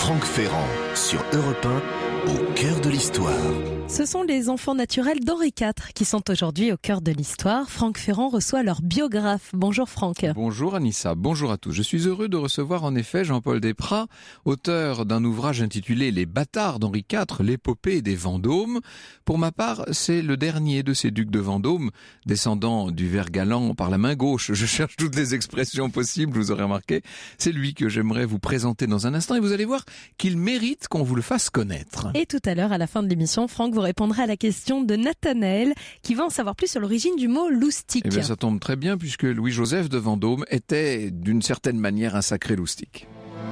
Franck Ferrand sur Europe 1, au cœur de l'histoire. Ce sont les enfants naturels d'Henri IV qui sont aujourd'hui au cœur de l'histoire. Franck Ferrand reçoit leur biographe. Bonjour Franck. Bonjour Anissa, bonjour à tous. Je suis heureux de recevoir en effet Jean-Paul Desprats, auteur d'un ouvrage intitulé Les bâtards d'Henri IV, l'épopée des Vendôme. Pour ma part, c'est le dernier de ces ducs de Vendôme, descendant du ver galant par la main gauche. Je cherche toutes les expressions possibles, vous aurez remarqué. C'est lui que j'aimerais vous présenter dans un instant et vous allez voir qu'il mérite qu'on vous le fasse connaître. Et tout à l'heure, à la fin de l'émission, Franck vous répondra à la question de Nathanaël qui va en savoir plus sur l'origine du mot loustic. Eh bien, ça tombe très bien puisque Louis-Joseph de Vendôme était d'une certaine manière un sacré loustic.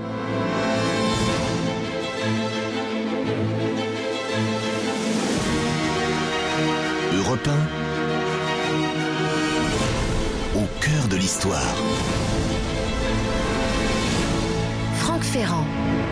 Europe 1, au cœur de l'histoire. Franck Ferrand.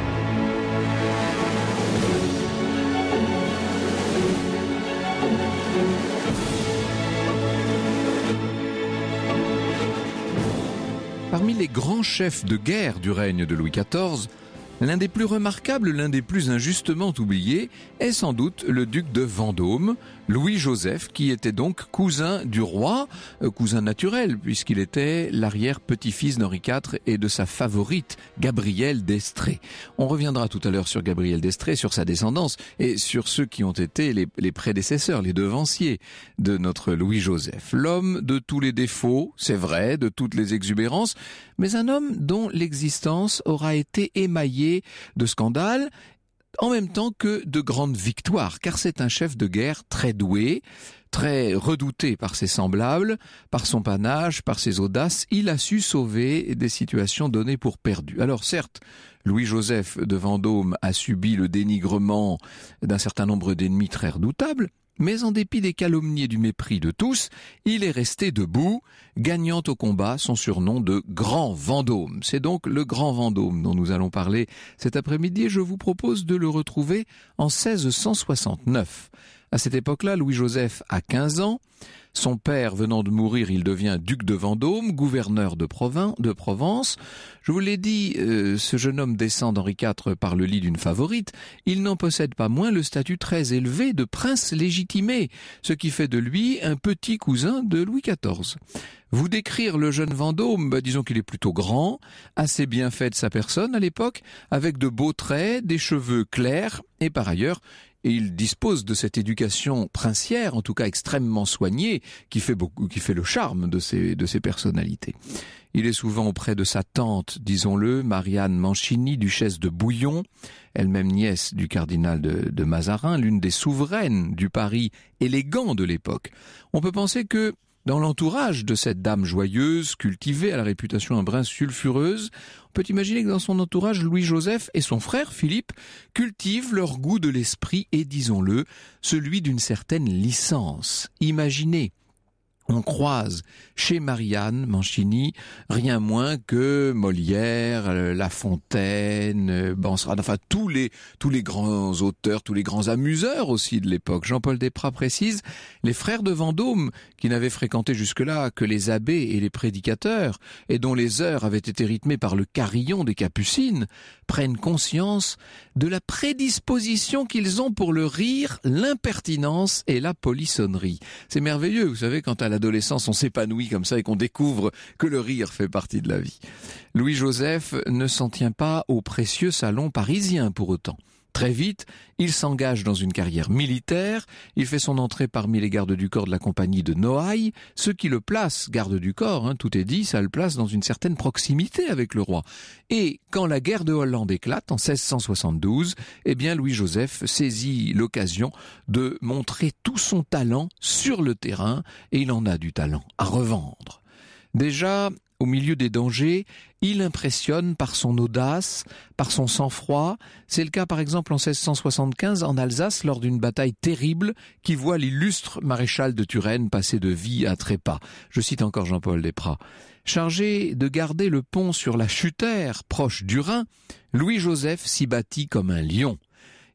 Parmi les grands chefs de guerre du règne de Louis XIV, l'un des plus remarquables, l'un des plus injustement oubliés, est sans doute le duc de Vendôme, Louis-Joseph, qui était donc cousin du roi, cousin naturel, puisqu'il était l'arrière-petit-fils d'Henri IV et de sa favorite, Gabrielle d'Estrées. On reviendra tout à l'heure sur Gabrielle d'Estrées, sur sa descendance, et sur ceux qui ont été les prédécesseurs, les devanciers de notre Louis-Joseph. L'homme de tous les défauts, c'est vrai, de toutes les exubérances, mais un homme dont l'existence aura été émaillée de scandales, en même temps que de grandes victoires, car c'est un chef de guerre très doué, très redouté par ses semblables, par son panache, par ses audaces. Il a su sauver des situations données pour perdues. Alors certes, Louis-Joseph de Vendôme a subi le dénigrement d'un certain nombre d'ennemis très redoutables, mais en dépit des calomnies et du mépris de tous, il est resté debout, gagnant au combat son surnom de Grand Vendôme. C'est donc le Grand Vendôme dont nous allons parler cet après-midi et je vous propose de le retrouver en 1669. À cette époque-là, Louis-Joseph a 15 ans. Son père venant de mourir, il devient duc de Vendôme, gouverneur de Provence. Je vous l'ai dit, ce jeune homme descend d'Henri IV par le lit d'une favorite. Il n'en possède pas moins le statut très élevé de prince légitimé, ce qui fait de lui un petit cousin de Louis XIV. Vous décrire le jeune Vendôme, disons qu'il est plutôt grand, assez bien fait de sa personne à l'époque, avec de beaux traits, des cheveux clairs et par ailleurs, et il dispose de cette éducation princière, en tout cas extrêmement soignée, qui fait le charme de ses personnalités. Il est souvent auprès de sa tante, disons-le, Marianne Mancini, duchesse de Bouillon, elle-même nièce du cardinal de Mazarin, l'une des souveraines du Paris élégant de l'époque. On peut penser que dans l'entourage de cette dame joyeuse, cultivée, à la réputation un brin sulfureuse, on peut imaginer que dans son entourage, Louis-Joseph et son frère Philippe cultivent leur goût de l'esprit et, disons-le, celui d'une certaine licence. Imaginez, on croise chez Marianne Mancini rien moins que Molière, La Fontaine, Bansrad, enfin tous les grands auteurs, tous les grands amuseurs aussi de l'époque. Jean-Paul Desprats précise, les frères de Vendôme, qui n'avaient fréquenté jusque-là que les abbés et les prédicateurs, et dont les heures avaient été rythmées par le carillon des Capucines, prennent conscience de la prédisposition qu'ils ont pour le rire, l'impertinence et la polissonnerie. C'est merveilleux, vous savez, quand à l'adolescence on s'épanouit comme ça et qu'on découvre que le rire fait partie de la vie. Louis-Joseph ne s'en tient pas au précieux salon parisien pour autant. Très vite, il s'engage dans une carrière militaire, il fait son entrée parmi les gardes du corps de la compagnie de Noailles, ce qui le place, garde du corps, tout est dit, ça le place dans une certaine proximité avec le roi. Et quand la guerre de Hollande éclate, en 1672, Louis-Joseph saisit l'occasion de montrer tout son talent sur le terrain, et il en a du talent à revendre. Déjà, au milieu des dangers, il impressionne par son audace, par son sang-froid. C'est le cas par exemple en 1675 en Alsace lors d'une bataille terrible qui voit l'illustre maréchal de Turenne passer de vie à trépas. Je cite encore Jean-Paul Desprats. Chargé de garder le pont sur la Chutère, proche du Rhin, Louis-Joseph s'y battit comme un lion.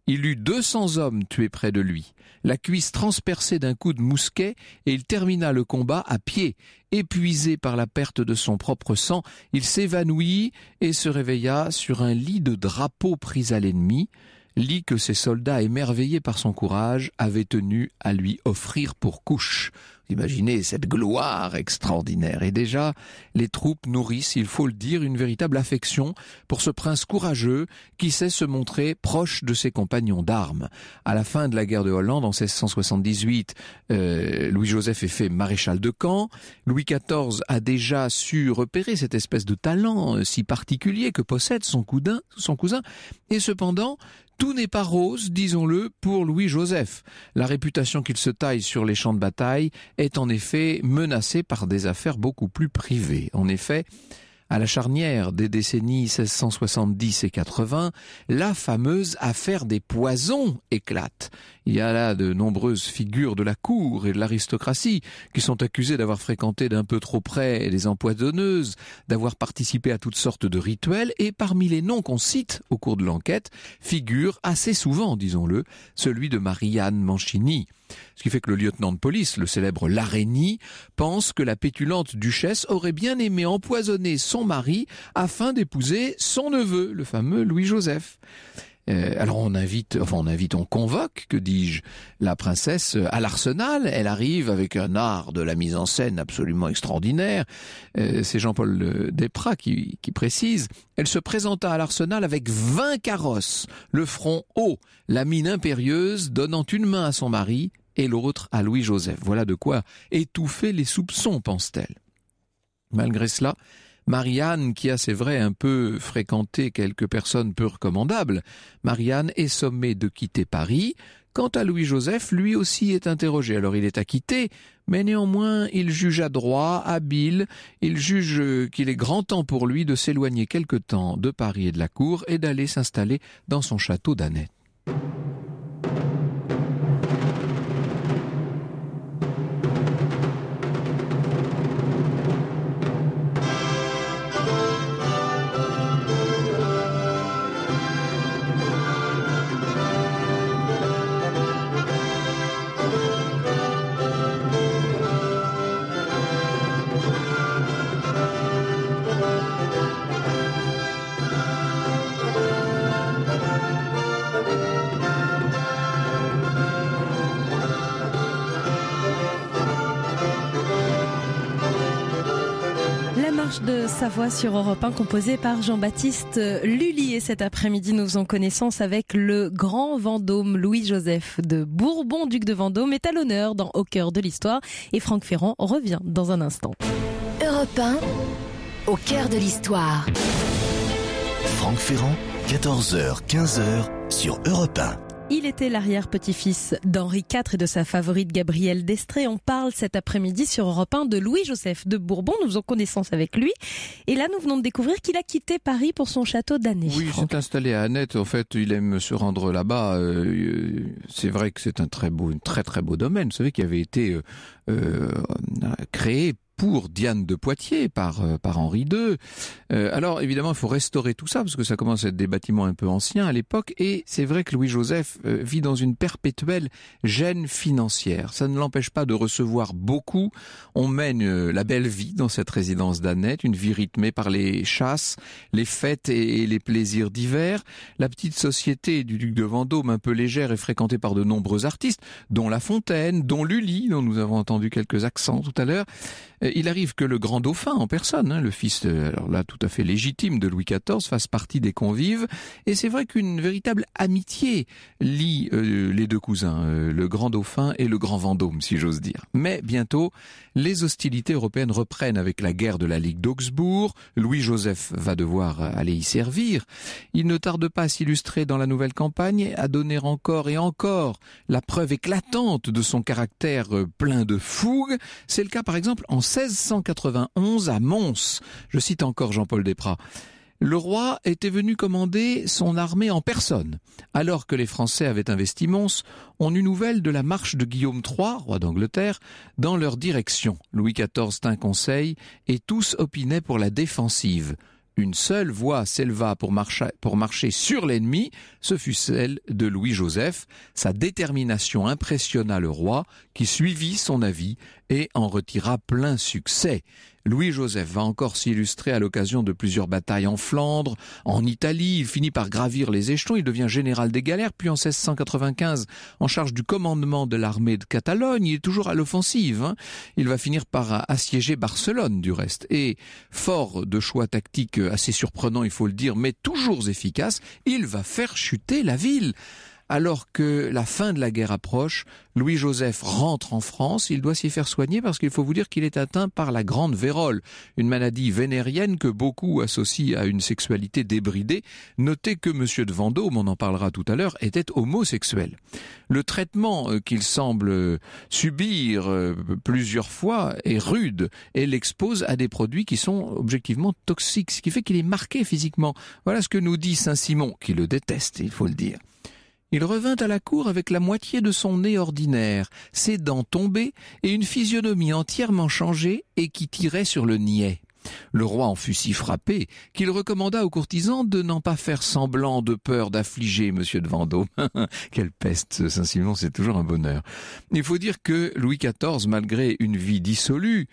Il eut 200 hommes tués près de lui, la cuisse transpercée d'un coup de mousquet, et il termina le combat à pied. Épuisé par la perte de son propre sang, il s'évanouit et se réveilla sur un lit de drapeau pris à l'ennemi, lit que ses soldats, émerveillés par son courage, avaient tenu à lui offrir pour couche. Imaginez cette gloire extraordinaire. Et déjà, les troupes nourrissent, il faut le dire, une véritable affection pour ce prince courageux qui sait se montrer proche de ses compagnons d'armes. À la fin de la guerre de Hollande, en 1678, Louis-Joseph est fait maréchal de camp. Louis XIV a déjà su repérer cette espèce de talent si particulier que possède son cousin. Et cependant, tout n'est pas rose, disons-le, pour Louis-Joseph. La réputation qu'il se taille sur les champs de bataille est en effet menacée par des affaires beaucoup plus privées. En effet, à la charnière des décennies 1670 et 80, la fameuse affaire des poisons éclate. Il y a là de nombreuses figures de la cour et de l'aristocratie qui sont accusées d'avoir fréquenté d'un peu trop près les empoisonneuses, d'avoir participé à toutes sortes de rituels, et parmi les noms qu'on cite au cours de l'enquête figure assez souvent, disons-le, celui de Marie-Anne Mancini. Ce qui fait que le lieutenant de police, le célèbre Larénie, pense que la pétulante duchesse aurait bien aimé empoisonner son mari afin d'épouser son neveu, le fameux Louis-Joseph. Alors on convoque, que dis-je, la princesse à l'Arsenal. Elle arrive avec un art de la mise en scène absolument extraordinaire. C'est Jean-Paul Desprats qui précise. Elle se présenta à l'Arsenal avec 20 carrosses, le front haut, la mine impérieuse, donnant une main à son mari et l'autre à Louis-Joseph. Voilà de quoi étouffer les soupçons, pense-t-elle. Malgré cela, Marie-Anne, qui a, c'est vrai, un peu fréquenté quelques personnes peu recommandables, Marie-Anne est sommée de quitter Paris. Quant à Louis-Joseph, lui aussi est interrogé. Alors il est acquitté, mais néanmoins il juge adroit, habile, il juge qu'il est grand temps pour lui de s'éloigner quelque temps de Paris et de la cour et d'aller s'installer dans son château d'Aneth. De Savoie sur Europe 1, composé par Jean-Baptiste Lully. Et cet après-midi, nous faisons connaissance avec le grand Vendôme. Louis-Joseph de Bourbon, duc de Vendôme, est à l'honneur dans Au cœur de l'histoire. Et Franck Ferrand revient dans un instant. Europe 1, au cœur de l'histoire. Franck Ferrand, 14h, 15h sur Europe 1. Il était l'arrière-petit-fils d'Henri IV et de sa favorite Gabrielle d'Estrées. On parle cet après-midi sur Europe 1 de Louis-Joseph de Bourbon. Nous faisons connaissance avec lui. Et là, nous venons de découvrir qu'il a quitté Paris pour son château d'Aneth. Oui, il s'est installé à Aneth. En fait, il aime se rendre là-bas. C'est vrai que c'est un très très beau domaine. Vous savez qu'il avait été créé pour Diane de Poitiers par Henri II. Alors évidemment, il faut restaurer tout ça parce que ça commence à être des bâtiments un peu anciens à l'époque, et c'est vrai que Louis-Joseph vit dans une perpétuelle gêne financière. Ça ne l'empêche pas de recevoir beaucoup. On mène la belle vie dans cette résidence d'Aneth, une vie rythmée par les chasses, les fêtes et les plaisirs d'hiver. La petite société du duc de Vendôme, un peu légère, est fréquentée par de nombreux artistes, dont La Fontaine, dont Lully, dont nous avons entendu quelques accents tout à l'heure. Il arrive que le grand dauphin en personne, le fils, alors là tout à fait légitime de Louis XIV, fasse partie des convives. Et c'est vrai qu'une véritable amitié lie les deux cousins, le grand dauphin et le grand Vendôme, si j'ose dire. Mais bientôt, les hostilités européennes reprennent avec la guerre de la Ligue d'Augsbourg. Louis-Joseph va devoir aller y servir. Il ne tarde pas à s'illustrer dans la nouvelle campagne, à donner encore et encore la preuve éclatante de son caractère plein de fougue. C'est le cas par exemple en 1691 à Mons. Je cite encore Jean-Paul Desprats. Le roi était venu commander son armée en personne. Alors que les Français avaient investi Mons, on eut nouvelle de la marche de Guillaume III, roi d'Angleterre, dans leur direction. Louis XIV tint conseil et tous opinaient pour la défensive. une seule voie s'éleva pour marcher sur l'ennemi, ce fut celle de Louis-Joseph. Sa détermination impressionna le roi, qui suivit son avis et en retira plein succès. Louis-Joseph va encore s'illustrer à l'occasion de plusieurs batailles en Flandre, en Italie. Il finit par gravir les échelons, il devient général des galères, puis en 1695, en charge du commandement de l'armée de Catalogne. Il est toujours à l'offensive. Il va finir par assiéger Barcelone, du reste. Et fort de choix tactiques assez surprenants, il faut le dire, mais toujours efficaces, il va faire chuter la ville. Alors que la fin de la guerre approche, Louis-Joseph rentre en France. Il doit s'y faire soigner parce qu'il faut vous dire qu'il est atteint par la grande vérole, une maladie vénérienne que beaucoup associent à une sexualité débridée. Notez que M. de Vendôme, on en parlera tout à l'heure, était homosexuel. Le traitement qu'il semble subir plusieurs fois est rude et l'expose à des produits qui sont objectivement toxiques, ce qui fait qu'il est marqué physiquement. Voilà ce que nous dit Saint-Simon, qui le déteste, il faut le dire. Il revint à la cour avec la moitié de son nez ordinaire, ses dents tombées et une physionomie entièrement changée et qui tirait sur le niais. Le roi en fut si frappé qu'il recommanda aux courtisans de n'en pas faire semblant de peur d'affliger M. de Vendôme. Quelle peste, Saint-Simon, c'est toujours un bonheur. Il faut dire que Louis XIV, malgré une vie dissolue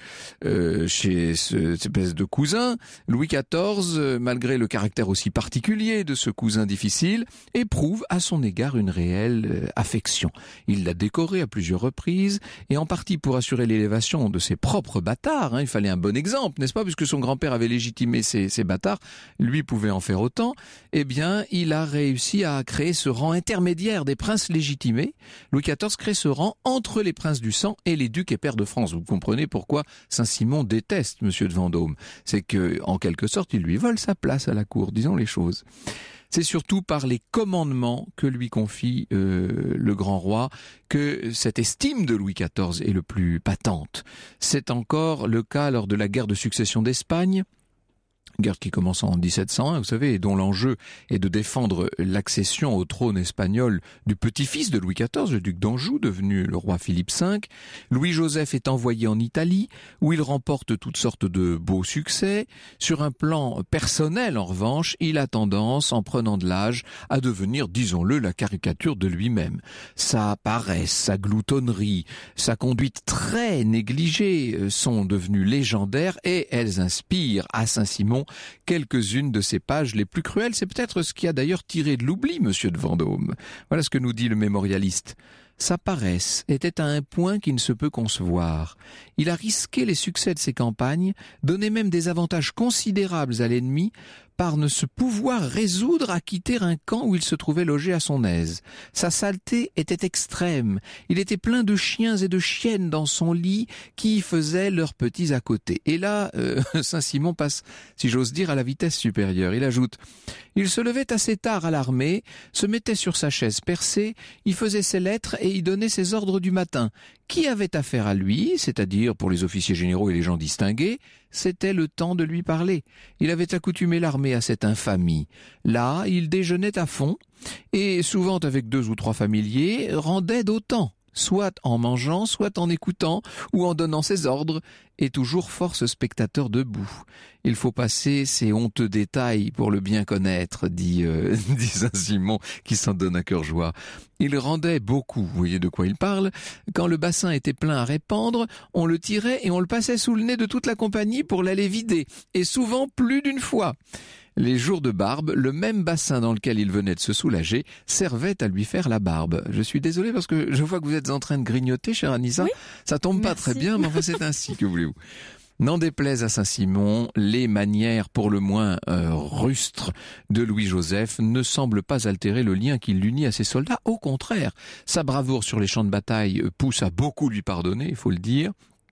chez cette espèce de cousin, Louis XIV, malgré le caractère aussi particulier de ce cousin difficile, éprouve à son égard une réelle affection. Il l'a décoré à plusieurs reprises, et en partie pour assurer l'élévation de ses propres bâtards. Il fallait un bon exemple, n'est-ce pas, puisque son grand-père avait légitimé ces bâtards, lui pouvait en faire autant. Eh bien, il a réussi à créer ce rang intermédiaire des princes légitimés. Louis XIV crée ce rang entre les princes du sang et les ducs et pairs de France. Vous comprenez pourquoi Saint-Simon déteste M. de Vendôme. C'est que, en quelque sorte, il lui vole sa place à la cour, disons les choses. C'est surtout par les commandements que lui confie le grand roi que cette estime de Louis XIV est le plus patente. C'est encore le cas lors de la guerre de succession d'Espagne, guerre qui commence en 1701, vous savez, et dont l'enjeu est de défendre l'accession au trône espagnol du petit-fils de Louis XIV, le duc d'Anjou, devenu le roi Philippe V. Louis-Joseph est envoyé en Italie, où il remporte toutes sortes de beaux succès. Sur un plan personnel, en revanche, il a tendance, en prenant de l'âge, à devenir, disons-le, la caricature de lui-même. Sa paresse, sa gloutonnerie, sa conduite très négligée sont devenues légendaires et elles inspirent à Saint-Simon quelques-unes de ces pages les plus cruelles. C'est peut-être ce qui a d'ailleurs tiré de l'oubli M. de Vendôme. Voilà ce que nous dit le mémorialiste. Sa paresse était à un point qui ne se peut concevoir. Il a risqué les succès de ses campagnes, donné même des avantages considérables à l'ennemi, par ne se pouvoir résoudre à quitter un camp où il se trouvait logé à son aise. Sa saleté était extrême. Il était plein de chiens et de chiennes dans son lit qui faisaient leurs petits à côté. Et là, Saint-Simon passe, si j'ose dire, à la vitesse supérieure. Il ajoute « Il se levait assez tard à l'armée, se mettait sur sa chaise percée, y faisait ses lettres et y donnait ses ordres du matin. Qui avait affaire à lui, c'est-à-dire pour les officiers généraux et les gens distingués, c'était le temps de lui parler. Il avait accoutumé l'armée à cette infamie. Là, il déjeunait à fond, et souvent avec 2 ou 3 familiers, rendait d'autant, soit en mangeant, soit en écoutant, ou en donnant ses ordres, et toujours force spectateur debout. Il faut passer ces honteux détails pour le bien connaître, dit Saint-Simon, qui s'en donne à cœur joie. Il rendait beaucoup, vous voyez de quoi il parle. Quand le bassin était plein à répandre, on le tirait et on le passait sous le nez de toute la compagnie pour l'aller vider, et souvent plus d'une fois. Les jours de barbe, le même bassin dans lequel il venait de se soulager servait à lui faire la barbe. Je suis désolé parce que je vois que vous êtes en train de grignoter, chère Anissa. Oui. Ça tombe pas très bien, mais enfin c'est ainsi, que voulez-vous. N'en déplaise à Saint-Simon, les manières pour le moins rustres de Louis-Joseph ne semblent pas altérer le lien qui l'unit à ses soldats. Au contraire, sa bravoure sur les champs de bataille pousse à beaucoup lui pardonner, il faut le dire.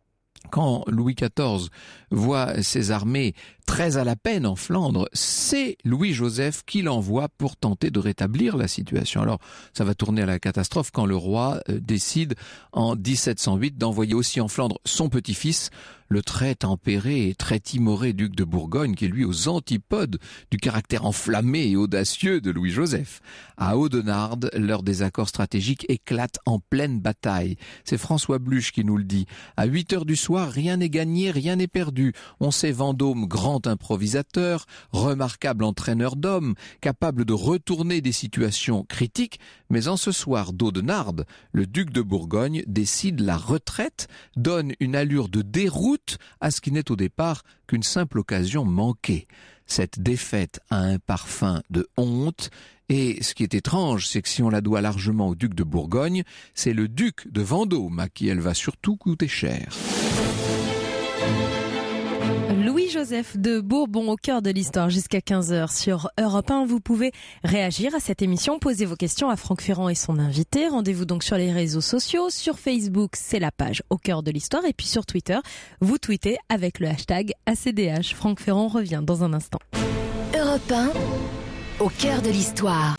Quand Louis XIV voit ses armées très à la peine en Flandre, c'est Louis-Joseph qui l'envoie pour tenter de rétablir la situation. Alors, ça va tourner à la catastrophe quand le roi décide en 1708 d'envoyer aussi en Flandre son petit-fils, le très tempéré et très timoré duc de Bourgogne, qui est lui aux antipodes du caractère enflammé et audacieux de Louis-Joseph. À Audenarde, leur désaccord stratégique éclate en pleine bataille. C'est François Bluch qui nous le dit. À 8 heures du soir, rien n'est gagné, rien n'est perdu. On sait Vendôme grand improvisateur, remarquable entraîneur d'hommes, capable de retourner des situations critiques, mais en ce soir d'Audenarde, le duc de Bourgogne décide la retraite, donne une allure de déroute à ce qui n'est au départ qu'une simple occasion manquée. Cette défaite a un parfum de honte, et ce qui est étrange, c'est que si on la doit largement au duc de Bourgogne, c'est le duc de Vendôme à qui elle va surtout coûter cher. Louis-Joseph de Bourbon au cœur de l'histoire jusqu'à 15h sur Europe 1. Vous pouvez réagir à cette émission, poser vos questions à Franck Ferrand et son invité. Rendez-vous donc sur les réseaux sociaux. Sur Facebook, c'est la page au cœur de l'histoire. Et puis sur Twitter, vous tweetez avec le hashtag ACDH. Franck Ferrand revient dans un instant. Europe 1, au cœur de l'histoire.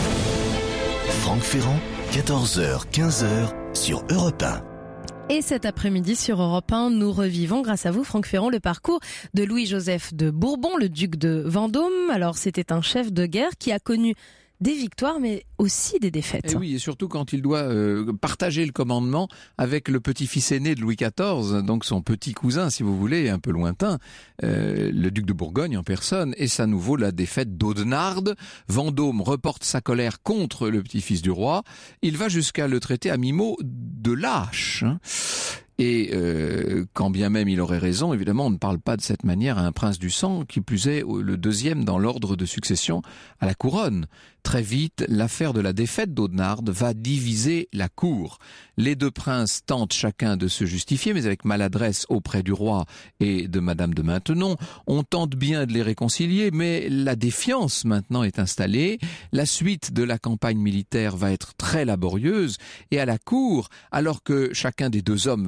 Franck Ferrand, 14h, 15h sur Europe 1. Et cet après-midi sur Europe 1, nous revivons, grâce à vous Franck Ferrand, le parcours de Louis-Joseph de Bourbon, le duc de Vendôme. Alors c'était un chef de guerre qui a connu des victoires mais aussi des défaites. Et oui, et surtout quand il doit partager le commandement avec le petit-fils aîné de Louis XIV, donc son petit cousin si vous voulez, un peu lointain, le duc de Bourgogne en personne, et ça nous vaut la défaite d'Audenarde. Vendôme reporte sa colère contre le petit-fils du roi, il va jusqu'à le traiter à mi-mot de lâche. Et quand bien même il aurait raison, évidemment, on ne parle pas de cette manière à un prince du sang, qui plus est le deuxième dans l'ordre de succession à la couronne. Très vite, l'affaire de la défaite d'Audenarde va diviser la cour. Les deux princes tentent chacun de se justifier, mais avec maladresse auprès du roi et de Madame de Maintenon. On tente bien de les réconcilier, mais la défiance maintenant est installée. La suite de la campagne militaire va être très laborieuse, et à la cour, alors que chacun des deux hommes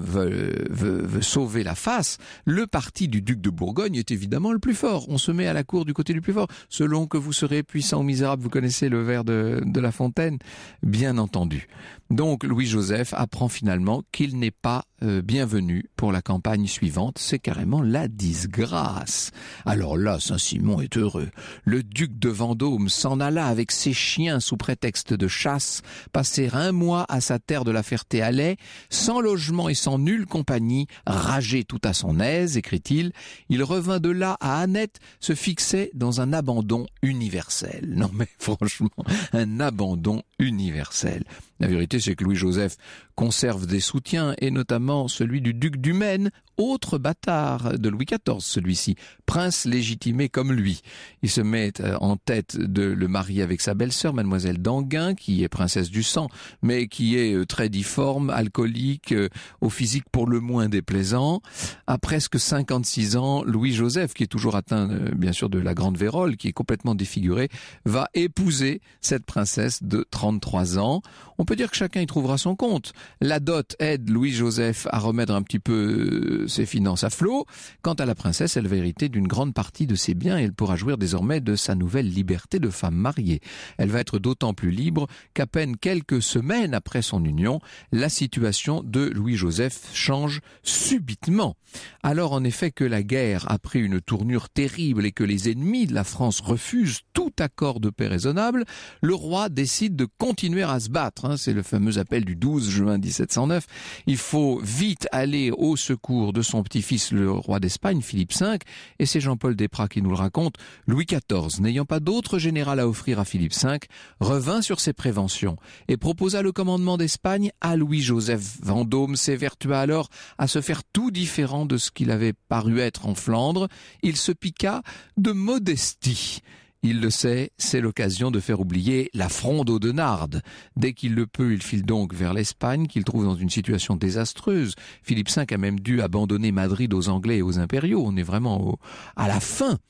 veut sauver la face, le parti du duc de Bourgogne est évidemment le plus fort. On se met à la cour du côté du plus fort. Selon que vous serez puissant ou misérable, vous connaissez le vers de La Fontaine, bien entendu. Donc Louis-Joseph apprend finalement qu'il n'est pas bienvenu pour la campagne suivante. C'est carrément la disgrâce. Alors là, Saint-Simon est heureux. Le duc de Vendôme s'en alla avec ses chiens sous prétexte de chasse, passer un mois à sa terre de la Ferté-Alais, sans logement et sans nulle compagnie, rager tout à son aise, écrit-il. Il revint de là à Annette, se fixait dans un abandon universel. Non mais franchement, un abandon universel. La vérité, c'est que Louis-Joseph conserve des soutiens, et notamment celui du duc du Maine, autre bâtard de Louis XIV, celui-ci, prince légitimé comme lui. Il se met en tête de le marier avec sa belle-sœur, mademoiselle d'Anguin, qui est princesse du sang, mais qui est très difforme, alcoolique, au physique pour le moins déplaisant. À presque 56 ans, Louis-Joseph, qui est toujours atteint bien sûr de la grande vérole, qui est complètement défigurée, va épouser cette princesse de 33 ans. On peut dire que chacun y trouvera son compte. La dot aide Louis-Joseph à remettre un petit peu ses finances à flot. Quant à la princesse, elle va hériter d'une grande partie de ses biens et elle pourra jouir désormais de sa nouvelle liberté de femme mariée. Elle va être d'autant plus libre qu'à peine quelques semaines après son union, la situation de Louis-Joseph change subitement. Alors en effet que la guerre a pris une tournure terrible et que les ennemis de la France refusent tout accord de paix raisonnable, le roi décide de continuer à se battre. C'est le fameux appel du 12 juin 1709. Il faut vite aller au secours de son petit-fils, le roi d'Espagne, Philippe V, et c'est Jean-Paul Desprats qui nous le raconte. Louis XIV, n'ayant pas d'autre général à offrir à Philippe V, revint sur ses préventions et proposa le commandement d'Espagne à Louis-Joseph. Vendôme s'évertua alors à se faire tout différent de ce qu'il avait paru être en Flandre. Il se piqua de modestie. Il le sait, c'est l'occasion de faire oublier la fronde d'Audenarde. Dès qu'il le peut, il file donc vers l'Espagne, qu'il trouve dans une situation désastreuse. Philippe V a même dû abandonner Madrid aux Anglais et aux impériaux. On est vraiment à la fin.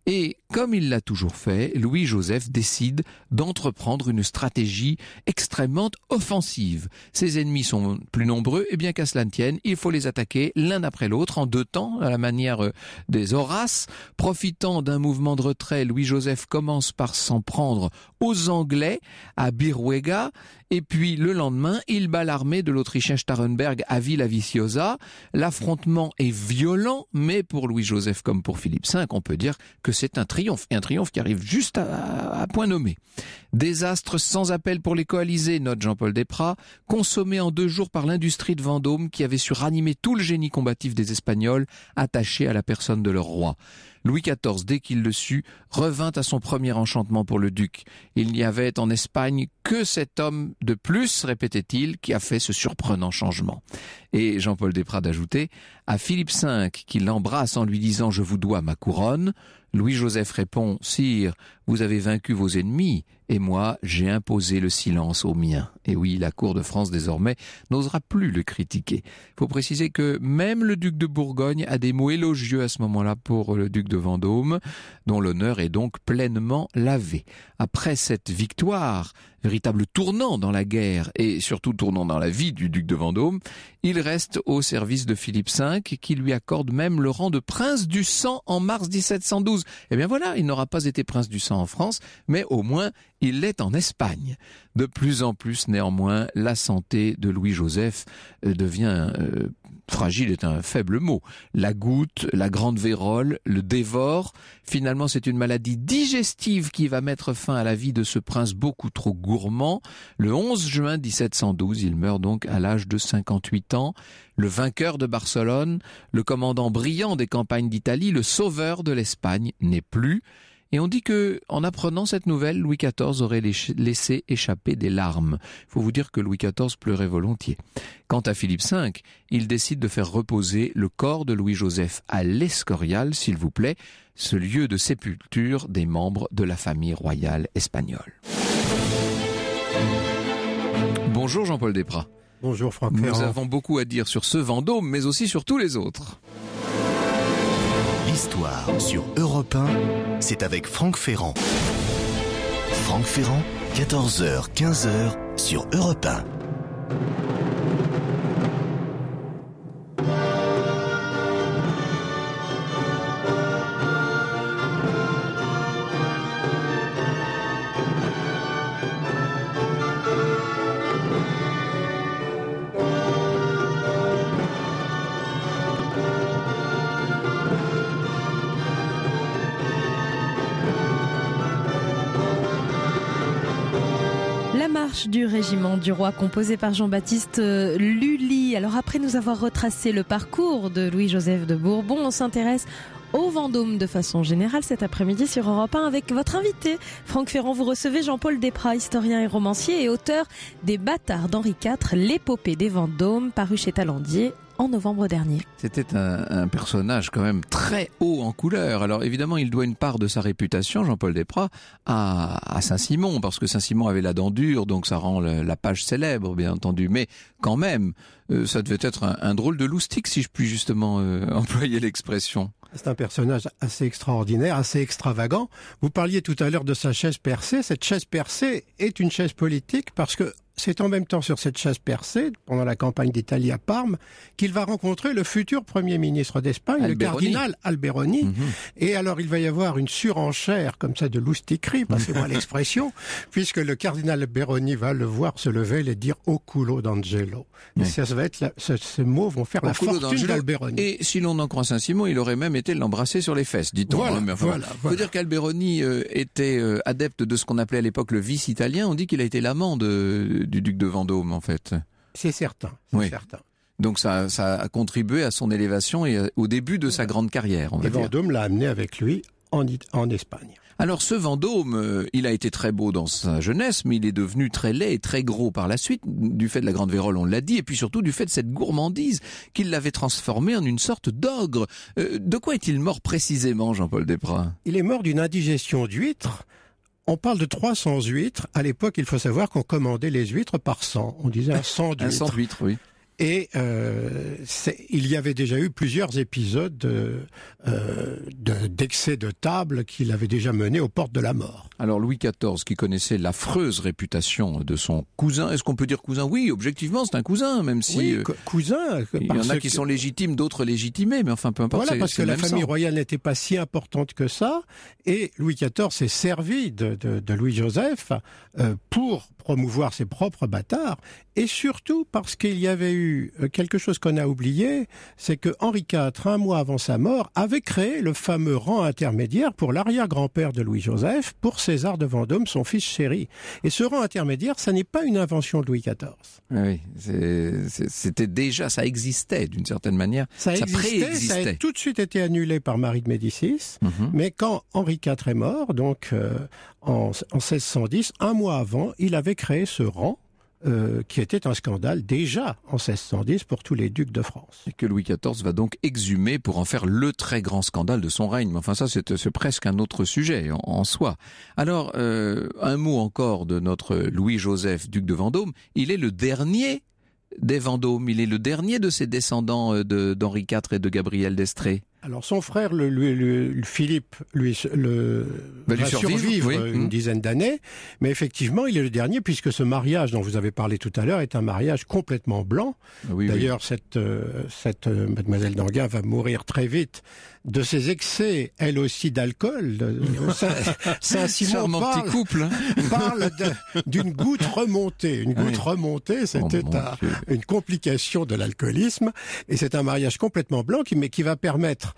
Et comme il l'a toujours fait, Louis-Joseph décide d'entreprendre une stratégie extrêmement offensive. Ses ennemis sont plus nombreux, et bien qu'à cela ne tienne, il faut les attaquer l'un après l'autre en 2 temps, à la manière des Horaces. Profitant d'un mouvement de retrait, Louis-Joseph commence par s'en prendre aux Anglais à Biruega, et puis le lendemain, il bat l'armée de l'Autrichien Starhemberg à Villaviciosa. L'affrontement est violent, mais pour Louis-Joseph comme pour Philippe V, on peut dire que c'est un triomphe, et un triomphe qui arrive juste à point nommé. Désastre sans appel pour les coalisés, note Jean-Paul Desprats, consommé en 2 jours par l'industrie de Vendôme qui avait su ranimer tout le génie combatif des Espagnols attachés à la personne de leur roi. Louis XIV, dès qu'il le sut, revint à son premier enchantement pour le duc. Il n'y avait en Espagne que cet homme de plus, répétait-il, qui a fait ce surprenant changement. Et Jean-Paul Desprats d'ajouter, à Philippe V, qui l'embrasse en lui disant « Je vous dois ma couronne », Louis-Joseph répond « Sire, vous avez vaincu vos ennemis, et moi, j'ai imposé le silence aux miens. » Et oui, la cour de France, désormais, n'osera plus le critiquer. Il faut préciser que même le duc de Bourgogne a des mots élogieux à ce moment-là pour le duc de Vendôme, dont l'honneur est donc pleinement lavé. Après cette victoire, véritable tournant dans la guerre et surtout tournant dans la vie du duc de Vendôme, il reste au service de Philippe V, qui lui accorde même le rang de prince du sang en mars 1712. Eh bien voilà, il n'aura pas été prince du sang en France, mais au moins il l'est en Espagne. De plus en plus, néanmoins, la santé de Louis-Joseph devient fragile est un faible mot. La goutte, la grande vérole, le dévore. Finalement, c'est une maladie digestive qui va mettre fin à la vie de ce prince beaucoup trop gourmand. Le 11 juin 1712, il meurt donc à l'âge de 58 ans. Le vainqueur de Barcelone, le commandant brillant des campagnes d'Italie, le sauveur de l'Espagne, n'est plus. Et on dit que, en apprenant cette nouvelle, Louis XIV aurait laissé échapper des larmes. Il faut vous dire que Louis XIV pleurait volontiers. Quant à Philippe V, il décide de faire reposer le corps de Louis-Joseph à l'Escorial, s'il vous plaît, ce lieu de sépulture des membres de la famille royale espagnole. Bonjour Jean-Paul Desprats. Bonjour Franck Ferrand. Nous avons beaucoup à dire sur ce Vendôme, mais aussi sur tous les autres. L'histoire sur Europe 1, c'est avec Franck Ferrand. Franck Ferrand, 14h, 15h sur Europe 1. La marche du régiment du roi composée par Jean-Baptiste Lully. Alors après nous avoir retracé le parcours de Louis-Joseph de Bourbon, on s'intéresse au Vendôme de façon générale cet après-midi sur Europe 1 avec votre invité. Franck Ferrand, vous recevez Jean-Paul Desprats, historien et romancier et auteur des Bâtards d'Henri IV, l'épopée des Vendômes, paru chez Talandier en novembre dernier. C'était un personnage quand même très haut en couleur. Alors évidemment, il doit une part de sa réputation, Jean-Paul Desprats, à Saint-Simon, parce que Saint-Simon avait la dent dure, donc ça rend la page célèbre, bien entendu. Mais quand même, ça devait être un drôle de loustic, si je puis justement employer l'expression. C'est un personnage assez extraordinaire, assez extravagant. Vous parliez tout à l'heure de sa chaise percée. Cette chaise percée est une chaise politique parce que c'est en même temps sur cette chaise percée, pendant la campagne d'Italie à Parme, qu'il va rencontrer le futur Premier ministre d'Espagne, le cardinal Alberoni. Et alors il va y avoir une surenchère comme ça de loustiquerie, passez-moi l'expression, puisque le cardinal Alberoni va le voir se lever et dire « Au culo d'Angelo ». Et ça va être ces mots vont faire la fortune d'Alberoni. Et si l'on en croit Saint-Simon, il aurait même été l'embrasser sur les fesses, dit-on. Voilà. Il faut dire qu'Alberoni était adepte de ce qu'on appelait à l'époque le vice italien. On dit qu'il a été l'amant du duc de Vendôme, en fait. C'est certain, certain. Donc ça a contribué à son élévation et au début de sa grande carrière, on va dire. Vendôme l'a amené avec lui en Espagne. Alors ce Vendôme, il a été très beau dans sa jeunesse, mais il est devenu très laid et très gros par la suite, du fait de la grande vérole, on l'a dit, et puis surtout du fait de cette gourmandise qui l'avait transformé en une sorte d'ogre. De quoi est-il mort précisément, Jean-Paul Desprats ? Il est mort d'une indigestion d'huîtres. On parle de 300 huîtres. À l'époque, il faut savoir qu'on commandait les huîtres par 100. On disait un 100 d'huîtres. Un 100 d'huîtres, oui. Et il y avait déjà eu plusieurs épisodes d'excès de table qu'il avait déjà mené aux portes de la mort. Alors Louis XIV, qui connaissait l'affreuse réputation de son cousin, est-ce qu'on peut dire cousin? Oui, objectivement, c'est un cousin, même si... Oui, cousin. Il y en a qui sont légitimes, d'autres légitimés, mais enfin, peu importe. Voilà, parce que la famille royale n'était pas si importante que ça, et Louis XIV s'est servi de Louis-Joseph pour promouvoir ses propres bâtards, et surtout parce qu'il y avait eu quelque chose qu'on a oublié, c'est que Henri IV, un mois avant sa mort, avait créé le fameux rang intermédiaire pour l'arrière-grand-père de Louis-Joseph, pour César de Vendôme, son fils chéri. Et ce rang intermédiaire, ça n'est pas une invention de Louis XIV. Oui, c'était déjà, ça existait d'une certaine manière. Ça préexistait. Ça a tout de suite été annulé par Marie de Médicis, mais quand Henri IV est mort, donc en 1610, un mois avant, il avait créé ce rang, qui était un scandale déjà en 1610 pour tous les ducs de France. Et que Louis XIV va donc exhumer pour en faire le très grand scandale de son règne. Mais enfin ça, c'est presque un autre sujet en soi. Alors, un mot encore de notre Louis-Joseph, duc de Vendôme. Il est le dernier des Vendôme. Il est le dernier de ses descendants d'Henri IV et de Gabrielle d'Estrées. Alors son frère, Philippe, va survivre une dizaine d'années, mais effectivement, il est le dernier puisque ce mariage dont vous avez parlé tout à l'heure est un mariage complètement blanc. Oui, d'ailleurs, cette mademoiselle d'Enghien va mourir très vite de ses excès, elle aussi, d'alcool. Saint-Simon parle d'une goutte remontée. Une goutte remontée, c'était une complication de l'alcoolisme, et c'est un mariage complètement blanc qui va permettre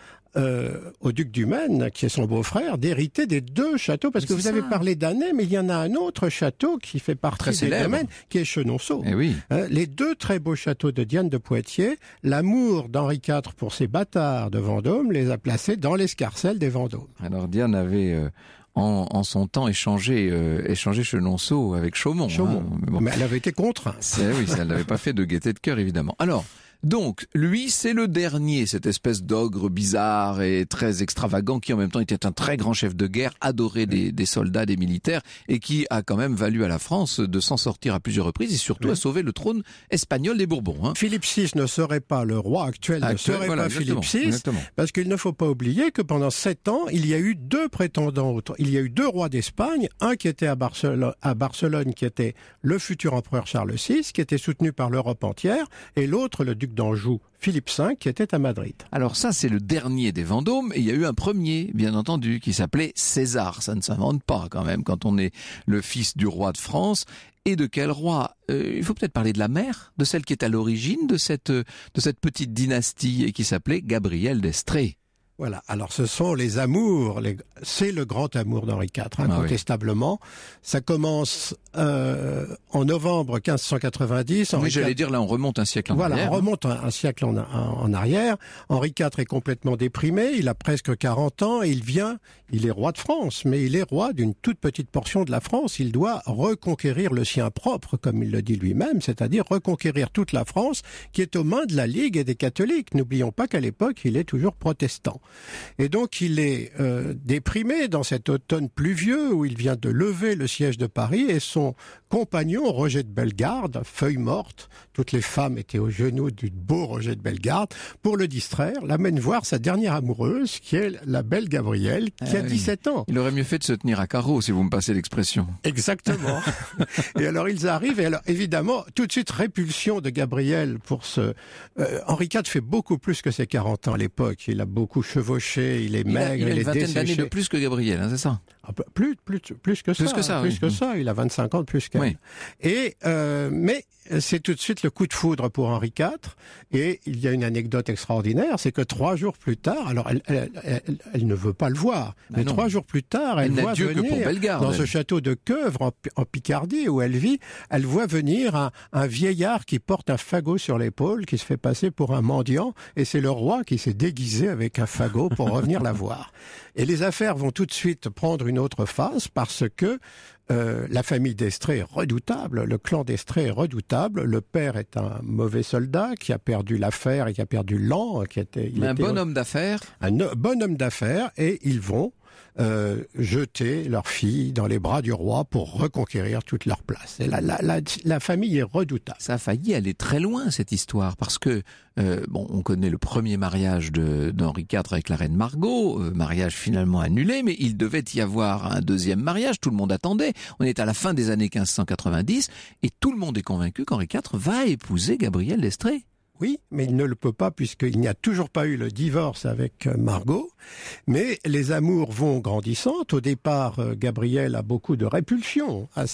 au duc du Maine, qui est son beau-frère, d'hériter des deux châteaux, parce que vous avez parlé d'Annay, mais il y en a un autre château qui fait partie des domaines, qui est Chenonceau. Oui. Les deux très beaux châteaux de Diane de Poitiers, l'amour d'Henri IV pour ses bâtards de Vendôme les a placés dans l'escarcelle des Vendômes. Alors Diane avait... En son temps échangé Chenonceau avec Chaumont. Mais elle avait été contrainte. Oui, ça ne l'avait pas fait de gaieté de cœur, évidemment. Alors, donc, lui, c'est le dernier, cette espèce d'ogre bizarre et très extravagant qui en même temps était un très grand chef de guerre, adoré des soldats, des militaires, et qui a quand même valu à la France de s'en sortir à plusieurs reprises et surtout à sauver le trône espagnol des Bourbons. Philippe VI ne serait pas le roi actuel, ne serait pas Philippe VI, parce qu'il ne faut pas oublier que pendant 7 ans, il y a eu 2 prétendants. Il y a eu 2 rois d'Espagne, un qui était à Barcelone, qui était le futur empereur Charles VI, qui était soutenu par l'Europe entière, et l'autre, le duc d'Anjou, Philippe V, qui était à Madrid. Alors ça, c'est le dernier des Vendôme, et il y a eu un premier, bien entendu, qui s'appelait César. Ça ne s'invente pas, quand même, quand on est le fils du roi de France. Et de quel roi? Il faut peut-être parler de la mère, de celle qui est à l'origine de cette petite dynastie, et qui s'appelait Gabrielle d'Estrées. Voilà, alors ce sont les amours, c'est le grand amour d'Henri IV, incontestablement. Ça commence en novembre 1590. Oui, j'allais dire, là on remonte un siècle en arrière. Voilà, on remonte un siècle en arrière. Henri IV est complètement déprimé, il a presque 40 ans, et il est roi de France, mais il est roi d'une toute petite portion de la France. Il doit reconquérir le sien propre, comme il le dit lui-même, c'est-à-dire reconquérir toute la France, qui est aux mains de la Ligue et des catholiques. N'oublions pas qu'à l'époque, il est toujours protestant. Et donc il est déprimé dans cet automne pluvieux où il vient de lever le siège de Paris, et son compagnon, Roger de Bellegarde, feuille morte, toutes les femmes étaient aux genoux du beau Roger de Bellegarde, pour le distraire, l'amène voir sa dernière amoureuse, qui est la belle Gabrielle, qui a 17 ans. Il aurait mieux fait de se tenir à carreau, si vous me passez l'expression. Exactement. Et alors ils arrivent, et alors évidemment, tout de suite répulsion de Gabrielle pour ce... Henri IV fait beaucoup plus que ses 40 ans à l'époque, il a beaucoup chevauché, il est maigre, il est une vingtaine d'années de plus que Gabrielle, c'est ça? Plus que ça, il a 25 ans de plus qu'elle. Oui. Et mais c'est tout de suite le coup de foudre pour Henri IV, et il y a une anecdote extraordinaire, c'est que 3 jours plus tard, alors elle ne veut pas le voir, mais 3 jours plus tard, elle voit venir dans ce château de Queuvre en Picardie où elle vit, elle voit venir un vieillard qui porte un fagot sur l'épaule, qui se fait passer pour un mendiant, et c'est le roi qui s'est déguisé avec un fagot pour revenir la voir. Et les affaires vont tout de suite prendre une autre phase parce que la famille d'Estrées est redoutable, le clan d'Estrées est redoutable, le père est un mauvais soldat qui a perdu l'affaire et qui a perdu l'an. Un bon homme d'affaires. Un bon homme d'affaires, et ils vont jeter leur fille dans les bras du roi pour reconquérir toute leur place. Et la famille est redoutable. Ça a failli aller très loin, cette histoire, parce que, on connaît le premier mariage d'Henri IV avec la reine Margot, mariage finalement annulé, mais il devait y avoir un deuxième mariage, tout le monde attendait. On est à la fin des années 1590, et tout le monde est convaincu qu'Henri IV va épouser Gabrielle d'Estrées. Oui, mais il ne le peut pas puisqu'il n'y a toujours pas eu le divorce avec Margot. Mais les amours vont grandissant. Au départ, Gabrielle a beaucoup de répulsion à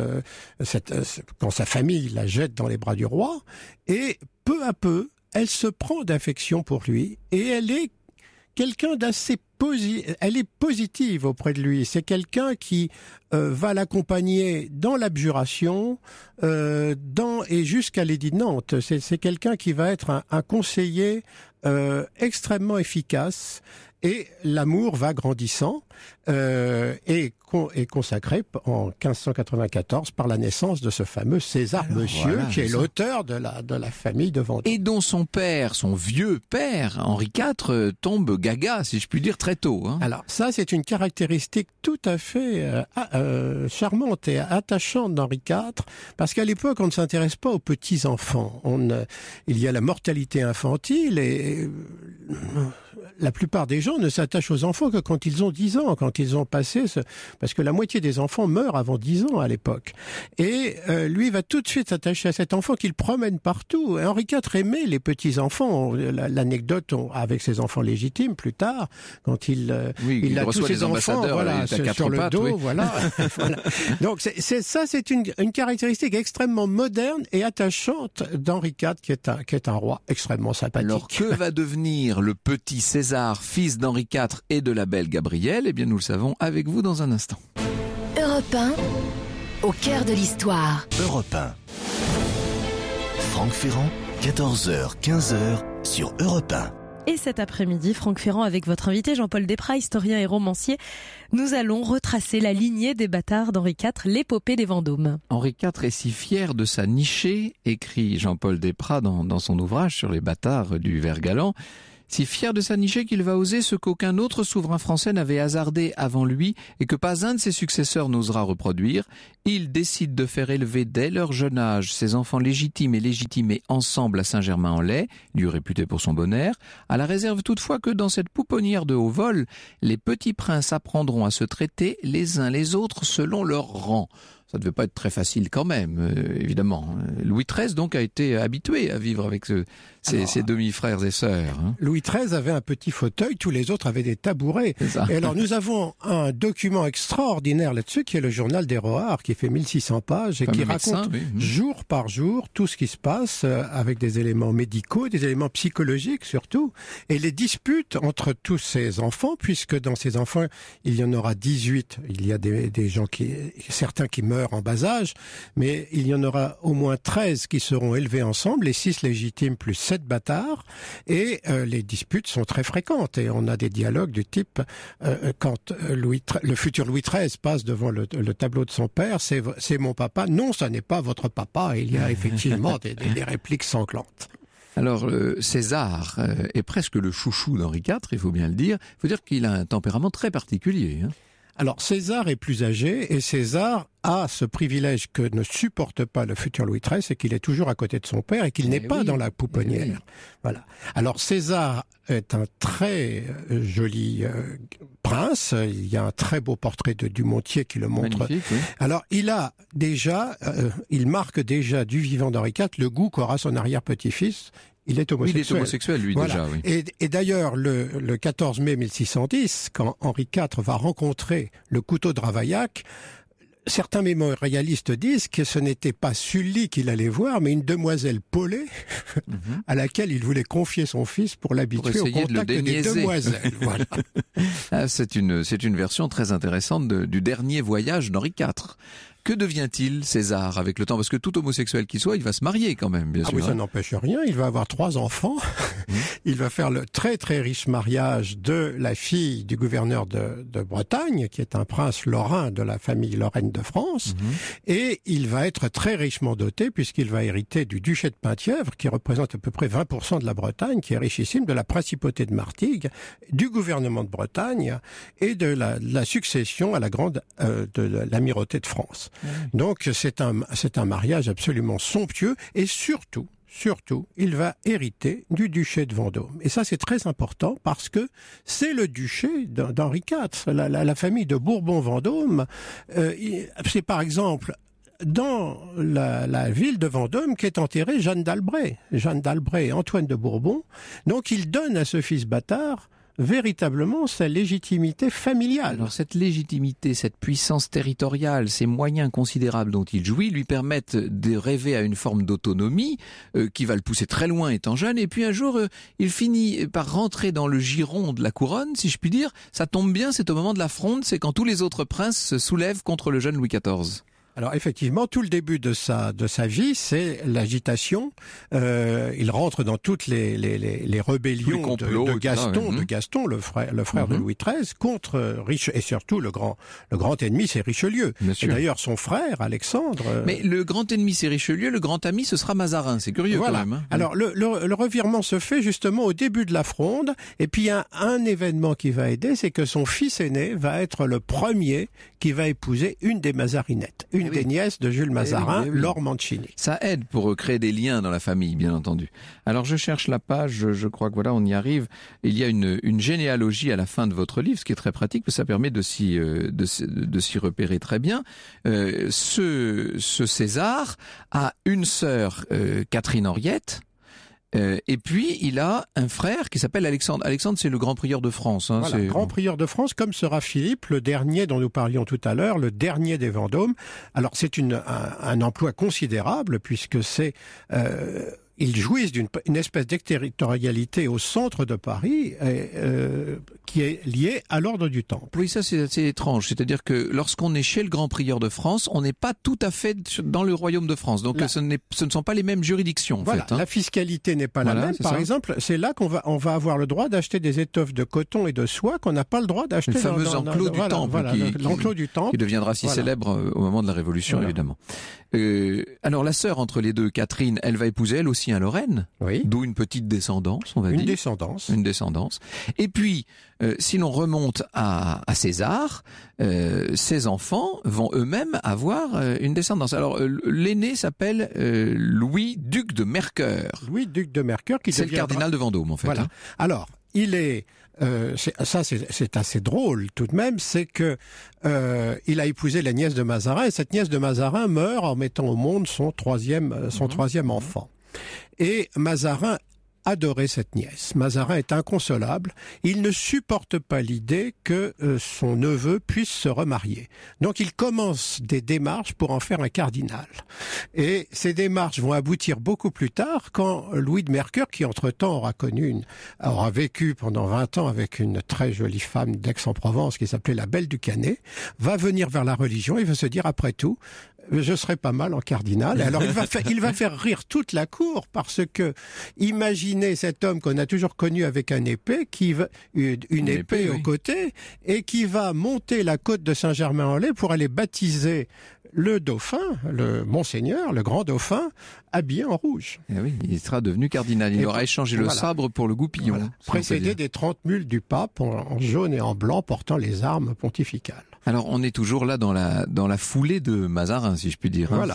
quand sa famille la jette dans les bras du roi. Et peu à peu, elle se prend d'affection pour lui et elle est quelqu'un d'assez elle est positive auprès de lui. C'est quelqu'un qui va l'accompagner dans l'abjuration, et jusqu'à l'édit de Nantes. C'est quelqu'un qui va être un conseiller extrêmement efficace. Et l'amour va grandissant et consacré en 1594 par la naissance de ce fameux César Monsieur, qui est l'auteur de la famille de Vendôme. Et dont son père, son vieux père, Henri IV, tombe gaga, si je puis dire, très tôt. Hein. Alors ça, c'est une caractéristique tout à fait charmante et attachante d'Henri IV, parce qu'à l'époque, on ne s'intéresse pas aux petits-enfants. Il y a la mortalité infantile et la plupart des gens ne s'attachent aux enfants que quand ils ont 10 ans, quand ils ont passé parce que la moitié des enfants meurent avant 10 ans à l'époque. Et lui va tout de suite s'attacher à cet enfant qu'il promène partout. Et Henri IV aimait les petits-enfants. L'anecdote avec ses enfants légitimes plus tard, quand il a tous ses enfants sur le dos. Oui. Voilà. Donc c'est une caractéristique extrêmement moderne et attachante d'Henri IV, qui est un roi extrêmement sympathique. Alors que va devenir le petit César, fils d'Henri IV et de la belle Gabrielle? Eh bien, nous le savons avec vous dans un instant. Europe 1, au cœur de l'histoire. Europe 1. Franck Ferrand, 14h, 15h sur Europe 1. Et cet après-midi, Franck Ferrand avec votre invité Jean-Paul Desprats, historien et romancier, nous allons retracer la lignée des bâtards d'Henri IV, l'épopée des Vendômes. Henri IV est si fier de sa nichée, écrit Jean-Paul Desprats dans son ouvrage sur les bâtards du Vert-Galant, si fier de sa nichée qu'il va oser ce qu'aucun autre souverain français n'avait hasardé avant lui et que pas un de ses successeurs n'osera reproduire, il décide de faire élever dès leur jeune âge ses enfants légitimes et légitimés ensemble à Saint-Germain-en-Laye, lieu réputé pour son bon air, à la réserve toutefois que dans cette pouponnière de haut vol, les petits princes apprendront à se traiter les uns les autres selon leur rang. Ça ne devait pas être très facile quand même, évidemment. Louis XIII, donc, a été habitué à vivre avec ses demi-frères et sœurs. Hein. Louis XIII avait un petit fauteuil, tous les autres avaient des tabourets. Et alors, nous avons un document extraordinaire là-dessus, qui est le journal des Rohards, qui fait 1600 pages et qui raconte jour par jour tout ce qui se passe avec des éléments médicaux, des éléments psychologiques surtout, et les disputes entre tous ces enfants, puisque dans ces enfants, il y en aura 18. Il y a des gens certains qui meurent en bas âge, mais il y en aura au moins 13 qui seront élevés ensemble, les 6 légitimes plus 7 bâtards, et les disputes sont très fréquentes, et on a des dialogues du type quand le futur Louis XIII passe devant le tableau de son père, c'est mon papa, non, ça n'est pas votre papa, et il y a effectivement des répliques sanglantes. Alors, César est presque le chouchou d'Henri IV, il faut bien le dire. Il faut dire qu'il a un tempérament très particulier. Hein. Alors, César est plus âgé, et César a ce privilège que ne supporte pas le futur Louis XIII, c'est qu'il est toujours à côté de son père et qu'il n'est pas dans la pouponnière. Voilà. Alors, César est un très joli prince. Il y a un très beau portrait de Dumontier qui le montre. Magnifique, oui. Alors, il marque déjà du vivant d'Henri IV le goût qu'aura son arrière-petit-fils. Il est homosexuel. Il est homosexuel, lui, voilà. Déjà, oui. Et d'ailleurs, le 14 mai 1610, quand Henri IV va rencontrer le couteau de Ravaillac, certains mémorialistes disent que ce n'était pas Sully qu'il allait voir, mais une demoiselle Paulet, à laquelle il voulait confier son fils pour l'habituer au contact des demoiselles. Voilà. Ah, c'est une version très intéressante du dernier voyage d'Henri IV. Que devient-il, César, avec le temps? Parce que tout homosexuel qu'il soit, il va se marier quand même, bien sûr. Oui, ça n'empêche rien. Il va avoir 3 enfants. Il va faire le très très riche mariage de la fille du gouverneur de Bretagne, qui est un prince lorrain de la famille Lorraine de France. Et il va être très richement doté, puisqu'il va hériter du duché de Penthièvre, qui représente à peu près 20% de la Bretagne, qui est richissime, de la principauté de Martigues, du gouvernement de Bretagne et de la succession à la grande de l'amirauté de France. Donc c'est un mariage absolument somptueux et surtout, il va hériter du duché de Vendôme. Et ça, c'est très important parce que c'est le duché d'Henri IV. La famille de Bourbon-Vendôme, c'est par exemple dans la ville de Vendôme qu'est enterrée Jeanne d'Albret. Jeanne d'Albret et Antoine de Bourbon. Donc il donne à ce fils bâtard véritablement sa légitimité familiale. Alors cette légitimité, cette puissance territoriale, ces moyens considérables dont il jouit lui permettent de rêver à une forme d'autonomie qui va le pousser très loin étant jeune, et puis un jour il finit par rentrer dans le giron de la couronne, si je puis dire. Ça tombe bien, c'est au moment de la Fronde, c'est quand tous les autres princes se soulèvent contre le jeune Louis XIV. Alors effectivement, tout le début de sa vie, c'est l'agitation. Il rentre dans toutes les rébellions de Gaston, le frère de Louis XIII, contre Richelieu, et surtout le grand ennemi, c'est Richelieu. Et d'ailleurs, son frère, Alexandre. Mais le grand ennemi, c'est Richelieu, le grand ami, ce sera Mazarin. C'est curieux quand même. Hein. Alors le revirement se fait justement au début de la Fronde, et puis il y a un événement qui va aider, c'est que son fils aîné va être le premier qui va épouser une des Mazarinettes, une des nièces de Jules Mazarin, Laure Mancini. Ça aide pour créer des liens dans la famille, bien entendu. Alors je cherche la page, je crois que voilà, on y arrive. Il y a une généalogie à la fin de votre livre, ce qui est très pratique, parce que ça permet de s'y repérer très bien. Ce César a une sœur, Catherine Henriette. Et puis, il a un frère qui s'appelle Alexandre. Alexandre, c'est le grand prieur de France. Hein, voilà, grand prieur de France, comme sera Philippe, le dernier dont nous parlions tout à l'heure, le dernier des Vendôme. Alors, c'est un emploi considérable, puisque c'est... ils jouissent d'une espèce d'exterritorialité au centre de Paris qui est liée à l'ordre du Temple. Oui, ça c'est assez étrange. C'est-à-dire que lorsqu'on est chez le grand prieur de France, on n'est pas tout à fait dans le royaume de France. Donc ce ne sont pas les mêmes juridictions. En fait, hein. La fiscalité n'est pas la même. Par exemple, c'est là qu'on va avoir le droit d'acheter des étoffes de coton et de soie qu'on n'a pas le droit d'acheter. Le fameux enclos du Temple, l'enclos du Temple, qui deviendra si célèbre au moment de la Révolution, évidemment. Alors la sœur entre les deux, Catherine, elle va épouser elle aussi un Lorraine, d'où une petite descendance, on va dire. Une descendance. Et puis, si l'on remonte à César, ses enfants vont eux-mêmes avoir une descendance. Alors l'aîné s'appelle Louis, duc de Mercœur. Louis, duc de Mercœur, c'est le cardinal de Vendôme, en fait. Voilà. Hein. Alors, il est... c'est assez drôle tout de même, c'est que il a épousé la nièce de Mazarin, et cette nièce de Mazarin meurt en mettant au monde son troisième enfant. Et Mazarin adorait cette nièce. Mazarin est inconsolable. Il ne supporte pas l'idée que son neveu puisse se remarier. Donc il commence des démarches pour en faire un cardinal. Et ces démarches vont aboutir beaucoup plus tard quand Louis de Mercœur, qui entre-temps aura vécu pendant 20 ans avec une très jolie femme d'Aix-en-Provence qui s'appelait la Belle du Canet, va venir vers la religion et va se dire, après tout, je serais pas mal en cardinal. Et alors il va faire rire toute la cour, parce que imaginez cet homme qu'on a toujours connu avec une épée au côté, et qui va monter la côte de Saint-Germain-en-Laye pour aller baptiser le dauphin, le monseigneur, le grand dauphin, habillé en rouge. Et oui, il sera devenu cardinal. Il aura échangé le sabre pour le goupillon. Voilà. Précédé des 30 mules du pape en jaune et en blanc portant les armes pontificales. Alors on est toujours là dans la foulée de Mazarin, si je puis dire. Voilà.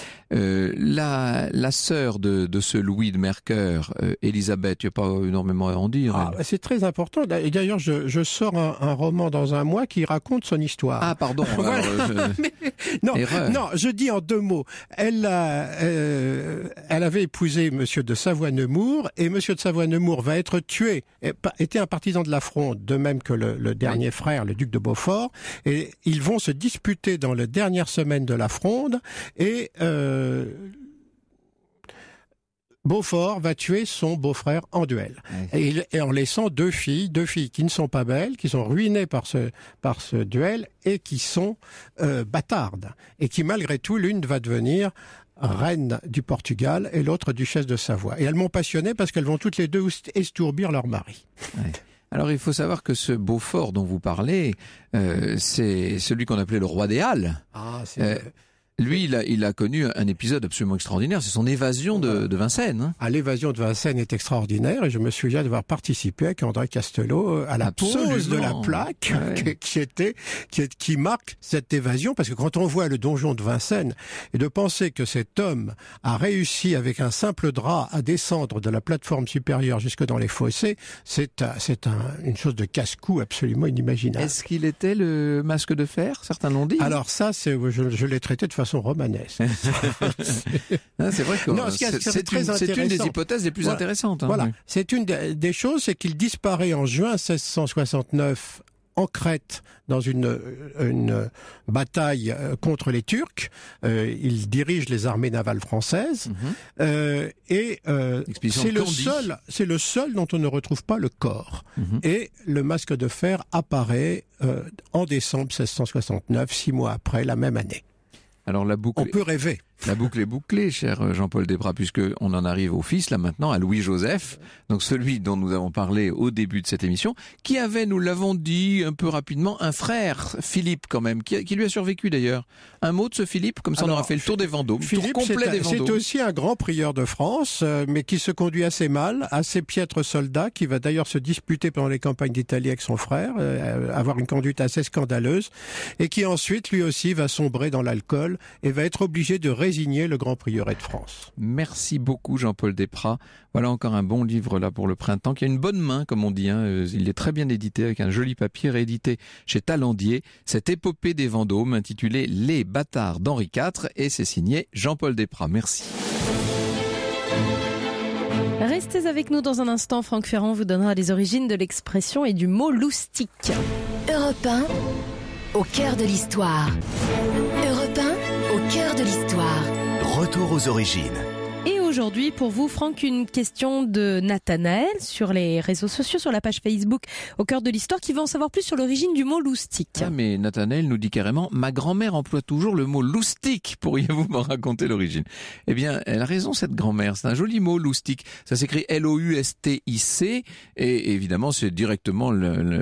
La sœur de ce Louis de Mercœur, Élisabeth, il n'y a pas énormément à en dire. C'est très important. Et d'ailleurs, je sors un roman dans un mois qui raconte son histoire. Ah, pardon. Alors, non, je dis en 2 mots. Elle avait épousé Monsieur de Savoie-Nemours, et Monsieur de Savoie-Nemours va être tué, était un partisan de la Fronde, de même que le dernier frère, le duc de Beaufort, et ils vont se disputer dans la dernière semaine de la Fronde, et Beaufort va tuer son beau-frère en duel. Ouais. Et en laissant deux filles qui ne sont pas belles, qui sont ruinées par ce duel et qui sont bâtardes. Et qui, malgré tout, l'une va devenir reine du Portugal et l'autre duchesse de Savoie. Et elles m'ont passionné parce qu'elles vont toutes les deux estourbir leur mari. Ouais. Alors il faut savoir que ce Beaufort dont vous parlez, c'est celui qu'on appelait le roi des Halles. Ah, c'est... Lui, il a connu un épisode absolument extraordinaire, c'est son évasion de Vincennes. Hein. Ah, l'évasion de Vincennes est extraordinaire et je me souviens d'avoir participé avec André Castelot à la pose de la plaque qui marque cette évasion, parce que quand on voit le donjon de Vincennes et de penser que cet homme a réussi avec un simple drap à descendre de la plateforme supérieure jusque dans les fossés, c'est une chose de casse-cou absolument inimaginable. Est-ce qu'il était le masque de fer? Certains l'ont dit. Alors ça, je l'ai traité de façon romanesque. C'est vrai que c'est une des hypothèses les plus intéressantes. Hein, voilà, oui. C'est une des choses, c'est qu'il disparaît en juin 1669 en Crète dans une bataille contre les Turcs. Il dirige les armées navales françaises et c'est le seul dont on ne retrouve pas le corps. Et le masque de fer apparaît en décembre 1669, 6 mois après, la même année. Alors la boucle, on peut rêver. La boucle est bouclée, cher Jean-Paul Desprats, puisque on en arrive au fils, là maintenant, à Louis-Joseph, donc celui dont nous avons parlé au début de cette émission, qui avait, nous l'avons dit un peu rapidement, un frère, Philippe quand même, qui lui a survécu d'ailleurs. Un mot de ce Philippe, comme ça on aura fait le tour des Vendômes, Philippe, tour complet des Vendômes. C'est aussi un grand prieur de France, mais qui se conduit assez mal, assez piètre soldat, qui va d'ailleurs se disputer pendant les campagnes d'Italie avec son frère, avoir une conduite assez scandaleuse, et qui ensuite, lui aussi, va sombrer dans l'alcool et va être obligé de résigner le grand prieuré de France. Merci beaucoup Jean-Paul Desprats. Voilà encore un bon livre là pour le printemps, qui a une bonne main comme on dit. Hein. Il est très bien édité avec un joli papier, réédité chez Talandier. Cette épopée des Vendômes intitulée Les bâtards d'Henri IV, et c'est signé Jean-Paul Desprats. Merci. Restez avec nous dans un instant. Franck Ferrand vous donnera les origines de l'expression et du mot loustic. Europe 1, au cœur de l'histoire. Europe 1, au cœur de l'histoire. Retour aux origines. Et aujourd'hui, pour vous, Franck, une question de Nathanaël sur les réseaux sociaux, sur la page Facebook Au cœur de l'histoire, qui veut en savoir plus sur l'origine du mot loustic. Ah, mais Nathanaël nous dit carrément, ma grand-mère emploie toujours le mot loustic. Pourriez-vous me raconter l'origine? Eh bien, elle a raison, cette grand-mère. C'est un joli mot, loustic. Ça s'écrit L-O-U-S-T-I-C. Et évidemment, c'est directement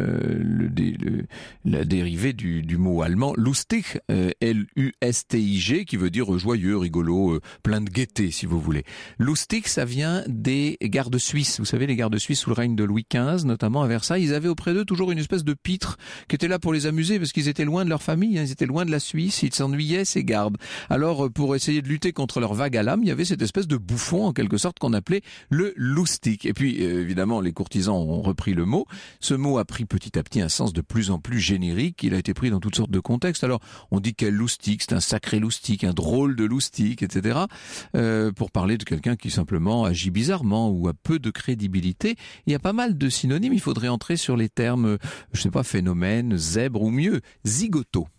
la dérivée du mot allemand lustig, L-U-S-T-I-G, qui veut dire joyeux, rigolo, plein de gaieté, si vous voulez. Loustic, ça vient des gardes suisses. Vous savez, les gardes suisses sous le règne de Louis XV, notamment à Versailles, ils avaient auprès d'eux toujours une espèce de pitre qui était là pour les amuser parce qu'ils étaient loin de leur famille, hein, ils étaient loin de la Suisse, ils s'ennuyaient, ces gardes. Alors, pour essayer de lutter contre leur vague à l'âme, il y avait cette espèce de bouffon, en quelque sorte, qu'on appelait le loustic. Et puis, évidemment, les courtisans ont repris le mot. Ce mot a pris petit à petit un sens de plus en plus générique. Il a été pris dans toutes sortes de contextes. Alors, on dit quel loustic, c'est un sacré loustic, un drôle de loustic, etc. Pour parler de quelqu'un qui simplement agit bizarrement ou a peu de crédibilité. Il y a pas mal de synonymes. Il faudrait entrer sur les termes, je sais pas, phénomène, zèbre ou mieux, zigoto.